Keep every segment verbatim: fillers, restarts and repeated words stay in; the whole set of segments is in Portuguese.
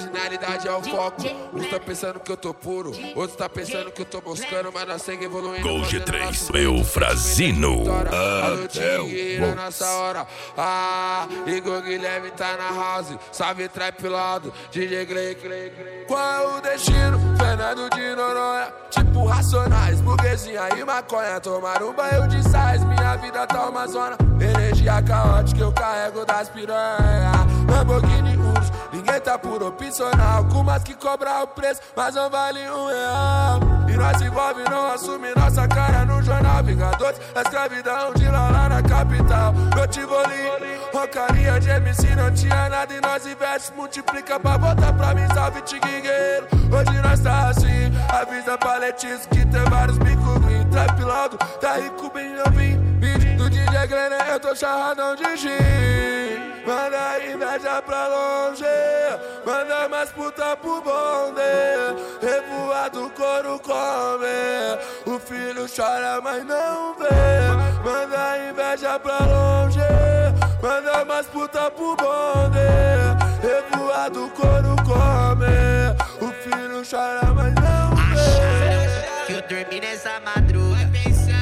originalidade é o foco. Uns tá pensando que eu tô puro, outros tá pensando que eu tô moscando, mas nós segue evoluindo. Gol G três, Eufrazino. A noite inteira nessa hora. Ah, Igor Guilherme tá na house. Salve trap lado, D J Clay, Clay, Clay. Qual é o destino? Fernando de Noronha. Tipo Racionais, burguesinha e maconha. Tomar um banho de sais, minha vida tá uma zona. Energia caótica eu carrego das piranha. Lamborghini Urus, ninguém tá por opcional. Com umas que cobra o preço, mas não vale um real. E nós envolve, não assume nossa cara no jornal. Vingadores, a escravidão de lá, lá na capital. No Tivoli, rocaria de M C, não tinha nada. E nós investe, multiplica pra voltar pra mim. Salve Tiguingueiro, hoje nós tá assim. Avisa pra Letícia que tem vários bicos green. Trap logo, tá rico bem novinho. Beat do D J Glenn, eu tô charradão de gin. Manda inveja pra longe, manda mais puta pro bonde. Revoado, couro come, o filho chora mas não vê. Manda inveja pra longe, manda mais puta pro bonde. Revoado, couro come, o filho chora mas não vê. Acharam que eu dormi nessa madruga,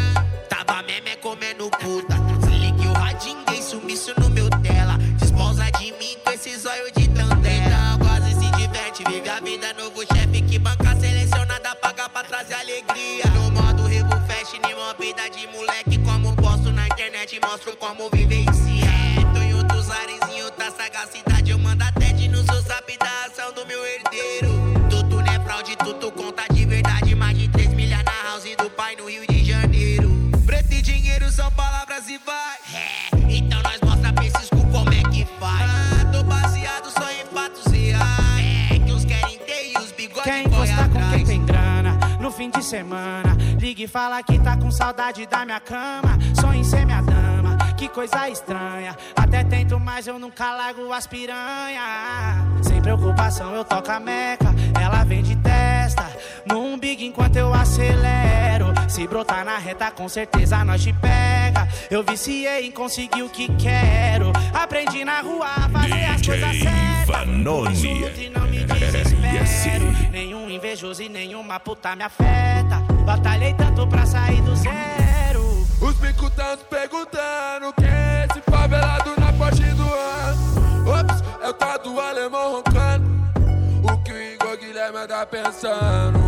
tava meme comendo puta. Desliguei o radinho, dei sumiço no meu tela. Desposa de mim com esse zóio de tandela. Quase se diverte, vive a vida, novo chefe que banca selecionada, paga pra trazer alegria. No modo Revo Fast, nenhuma vida de moleque. Como posto na internet, mostro como vivencia. É, tô em outros arezinhos, tá sagacidade. Eu mando até de no seu zap da ação do meu herdeiro. Tudo não é fraude, tudo conta de verdade. Mais de três milhas na house do pai no Rio de Janeiro. Preto e dinheiro são palavras e vai. É, então nós mostra pra esses cu como é que faz. Ah, tô baseado só em fatos reais. É, que uns querem ter e os bigodes quer encostar com quem tem grana no fim de semana. Liga e fala que tá com saudade da minha cama. Sonho em ser minha dama, que coisa estranha. Até tento, mas eu nunca largo as piranha. Sem preocupação eu toco a meca, ela vem de testa no umbigo enquanto eu acelero. Se brotar na reta com certeza nós te pega. Eu viciei em conseguir o que quero. Aprendi na rua a fazer as coisas certas. Vanoni. E não me desespero. Nenhum invejoso e nenhuma puta me afeta. Batalhei tanto pra sair do zero. Os bicos tão se perguntando quem é esse favelado na Porsche do ano. Ops, é o tal do alemão roncando. O que o Igor Guilherme tá pensando.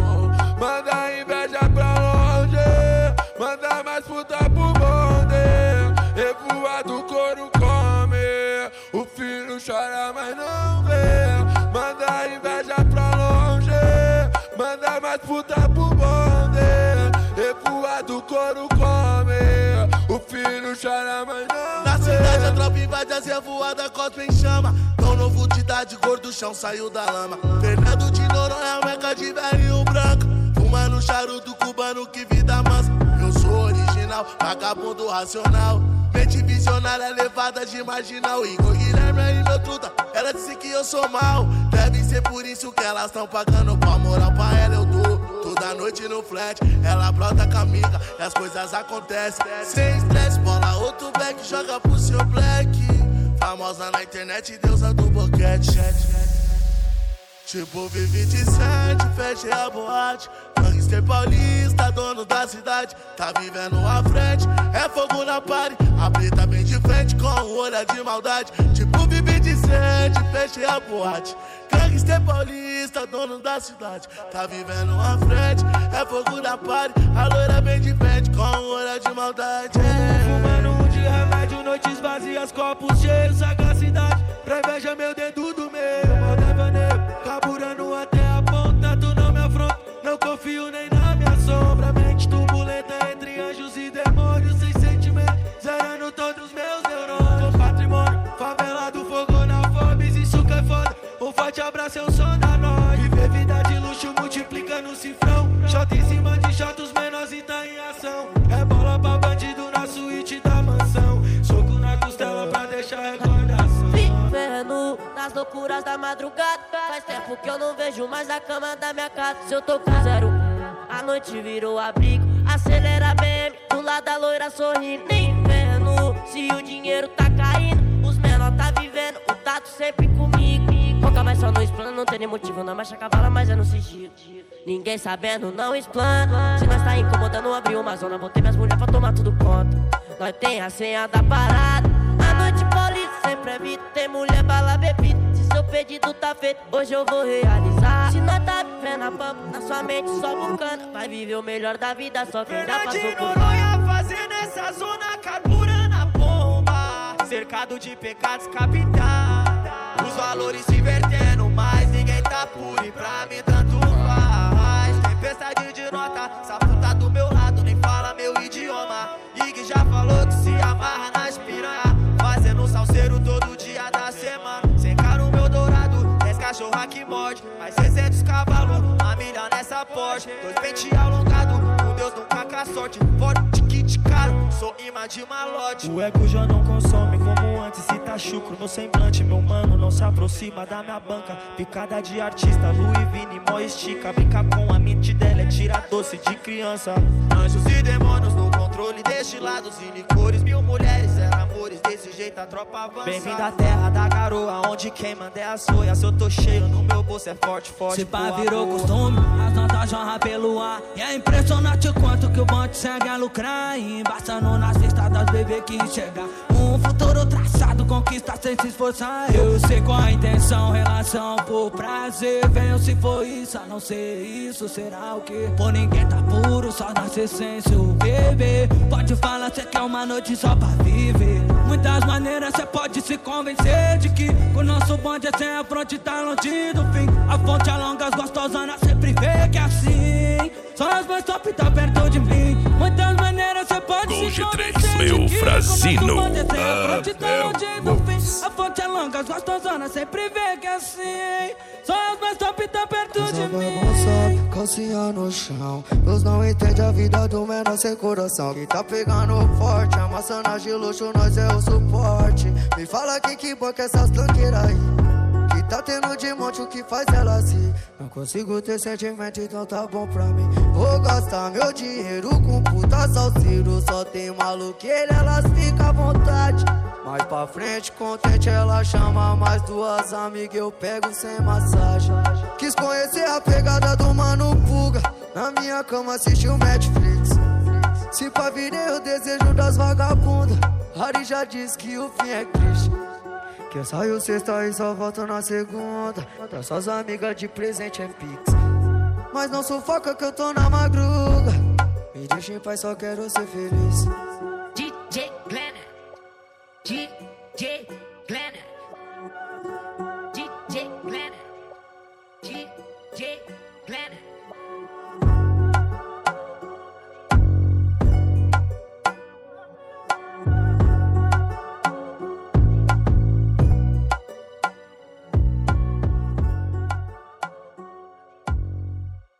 Manda inveja pra longe, manda mais puta pro bonde. Revoado, couro come, o filho chora mas não vê. Manda inveja pra longe, manda mais puta pro bonde. Revoado, couro come, o filho chora mas não vê. Na cidade a tropa invade as revoadas, cospe em chama. Tão novo de idade, cor do chão saiu da lama. Fernando de Noronha, meca de velhinho branco. Fumando charuto cubano, que vida mansa. Eu sou original, vagabundo racional. Mente visionária, levada de marginal. Igor Guilherme aí meu truta, ela disse que eu sou mal. Deve ser por isso que elas tão pagando pau. Moral pra ela eu dou, toda noite no flat. Ela brota com a amiga e as coisas acontecem. Sem estresse, bola outro black, joga pro seu black. Famosa na internet, deusa do boquete. Tipo V vinte e sete, fechei a boate. Gangster paulista, dono da cidade. Tá vivendo à frente, é fogo na party. A preta vem de frente com um olhar de maldade. Tipo V vinte e sete, fechei a boate. Gangster paulista, dono da cidade. Tá vivendo à frente, é fogo na party. A loira vem de frente com um olhar de maldade. Fumando um de remédio, noites vazias, copos cheios, sagacidade. Pra inveja meu dedo do meio, mal devaneio. Carburando até a ponta, tu não me afronta. Não confio nem na minha sombra. Mente turbulenta entre anjos e demônios. Sem sentimento, zerando todos os meus neurônios. Com patrimônio, favelado, fogo na fobis, isso que é foda. Um forte abraço, eu sou da noite. Viver vida de luxo, multiplica no cifrão. Shot em cima de shot, os menores e tá em ação. É bola pra bandido na suíte da mansão. Soco na costela pra deixar recordação. Vivendo nas loucuras da madrugada. Faz tempo que eu não vejo mais a cama da minha casa. Se eu tô com zero um, a noite virou abrigo. Acelera a B M, do lado da loira sorrindo. Nem vendo se o dinheiro tá caindo. Os menor tá vivendo, o tato sempre comigo. Boca mas só não explana. Não tem nem motivo, não marcha cavala, mas é no sigilo. Ninguém sabendo, não explana. Se nós tá incomodando, abriu uma zona. Botei minhas mulheres pra tomar tudo conta. Nós tem a senha da parada. A noite paulista sempre evita. Tem mulher, bala, bebida. Se seu pedido tá feito, hoje eu vou realizar. Se nós tá vivendo a pampa, na sua mente só bucana. Vai viver o melhor da vida, só quem já passou por Noronha fazendo essa zona, carburando a bomba. Cercado de pecados capitais. Os valores se invertendo, mas ninguém tá puro. E pra mim tanto faz. Tempestade de nota, essa puta do meu lado nem fala meu idioma. Ig já falou que se amarra nas piranha, fazendo um salseiro todo dia da semana. Sem cara o meu dourado, dez cachorra que morde, mais seiscentos cavalos, a milha nessa Porsche. Dois pente alongado, com Deus nunca com a sorte. Forte kit caro, sou imã de malote. O ego já não consome como antes, se tá chucro no semblante. Meu mano não se aproxima da minha banca. Picada de artista, Louis Vini, mó estica. Brinca com a mente dela, é tira doce de criança. Anjos e demônios no controle, destilados e licores. Mil mulheres, eram amores, desse jeito a tropa avança. Bem-vindo à terra da garoa, onde quem manda é a soia. Se eu tô cheio, no meu bolso é forte, forte. Se pá virou costume, as notas jorram pelo ar. E é impressionante o quanto que o bonde segue a lucrar. E embaçando nas estradas, bebê, que enxergar um futuro traçado, conquista sem se esforçar. Eu sei qual a intenção, relação por prazer. Venho se for isso, a não ser isso, será o quê? Por ninguém tá puro, só nasce essência, o bebê. Pode falar, cê quer uma noite só pra viver. Muitas maneiras cê pode se convencer de que o nosso bonde é sem a fronte, tá longe do fim. A fonte alonga, as gostosanas sempre vê que é assim. Só as mais top tá perto de mim. Muitas maneiras cê pode Gold se três, convencer meu de que Frazino. o nosso bonde é sem a fronte, tá Ah, longe do fim. A fonte alonga, as gostosanas sempre vê que é assim. Só as mais top tá perto de mim. Bagunça, calcinha no chão. Deus não entende a vida do menor sem coração. Quem tá pegando forte, amassando de luxo, nós é o suporte. Me fala quem que banca essas tranqueiras aí, que tá tendo de monte o que faz ela assim. Não consigo ter sentimento, então tá bom pra mim. Vou gastar meu dinheiro com puta salseiro. Só tem maluqueira, elas ficam à vontade. Mais pra frente, contente, ela chama mais duas amigas, eu pego sem massagem. Quis conhecer a pegada do Mano Puga, na minha cama assistiu Netflix. Se pra virei o desejo das vagabundas, Harry já disse que o fim é triste. Que eu saio sexta e só volto na segunda. Tá suas amigas de presente é pix. Mas não sufoca que eu tô na madruga. Me deixa em paz, só quero ser feliz. D J Glenn, D J